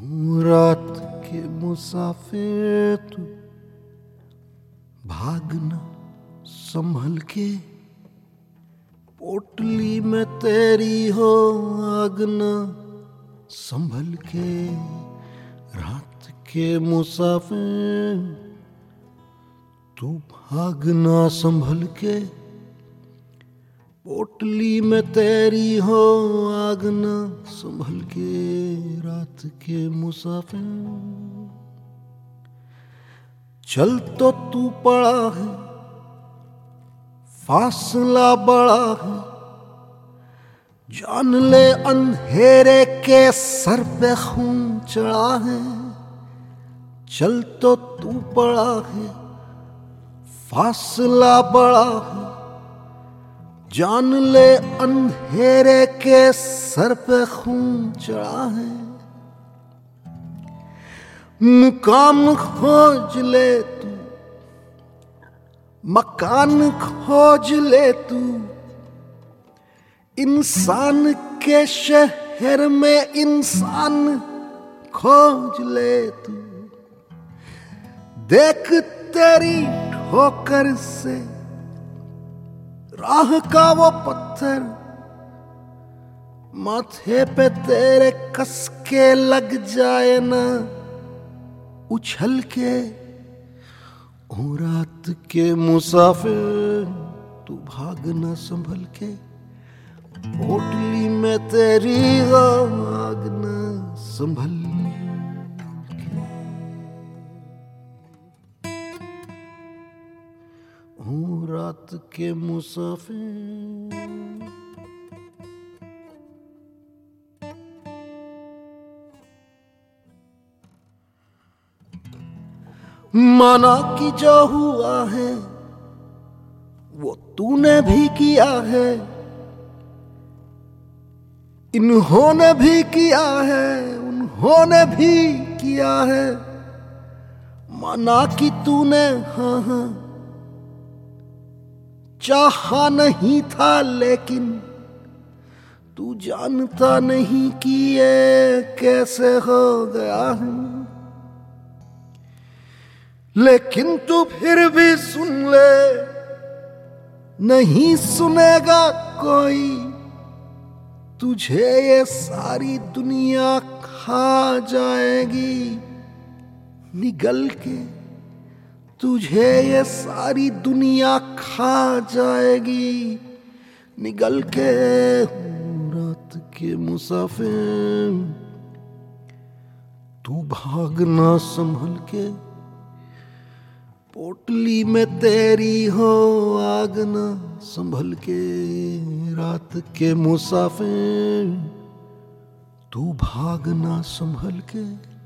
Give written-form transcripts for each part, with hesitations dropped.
हूँ रात के मुसाफिर तू भागना संभल के, पोटली में तेरी हो आगना संभल के। रात के मुसाफिर तू भागना संभल के, पोटली में तेरी हो आगना संभल के। रात के मुसाफिर चल तो तू पड़ा है, फासला बड़ा है, जान ले अंधेरे के सर पे खून चढ़ा है। चल तो तू पड़ा है, फासला बड़ा है, जान ले अंधेरे के सर पे खून चढ़ा है। मुकाम खोज ले तू, मकान खोज ले तू, इंसान के शहर में इंसान खोज ले तू। देख तेरी ठोकर से राह का वो पत्थर माथे पे तेरे कस के लग जाए ना उछल के। ओ रात के मुसाफिर तू भागना संभल के, पोटली में तेरी भागना संभल के। ओ रात के मुसाफिर माना कि जो हुआ है वो तूने भी किया है, इन्होंने भी किया है, उन्होंने भी किया है। माना कि तूने हाँ हाँ चाहा नहीं था, लेकिन तू जानता नहीं कि ये कैसे हो गया है। लेकिन तू फिर भी सुन ले, नहीं सुनेगा कोई, तुझे ये सारी दुनिया खा जाएगी निगल के। तुझे ये सारी दुनिया खा जाएगी निगल के। रात के मुसाफिर तू भागना संभल के, पोटली में तेरी हो आगना संभल के। रात के मुसाफिर तू भागना संभल के,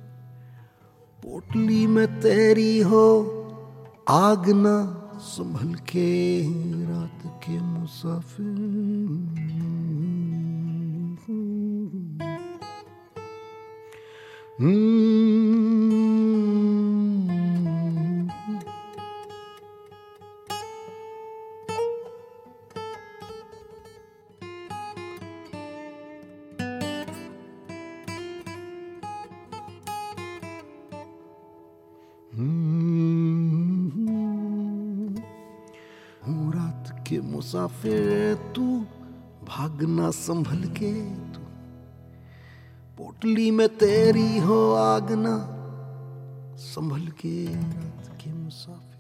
पोटली में तेरी हो आगना संभल के। रात के मुसाफिर रात के मुसाफिर तू भागना संभल के, तू पोटली में तेरी हो आगना संभल के। रात के मुसाफिर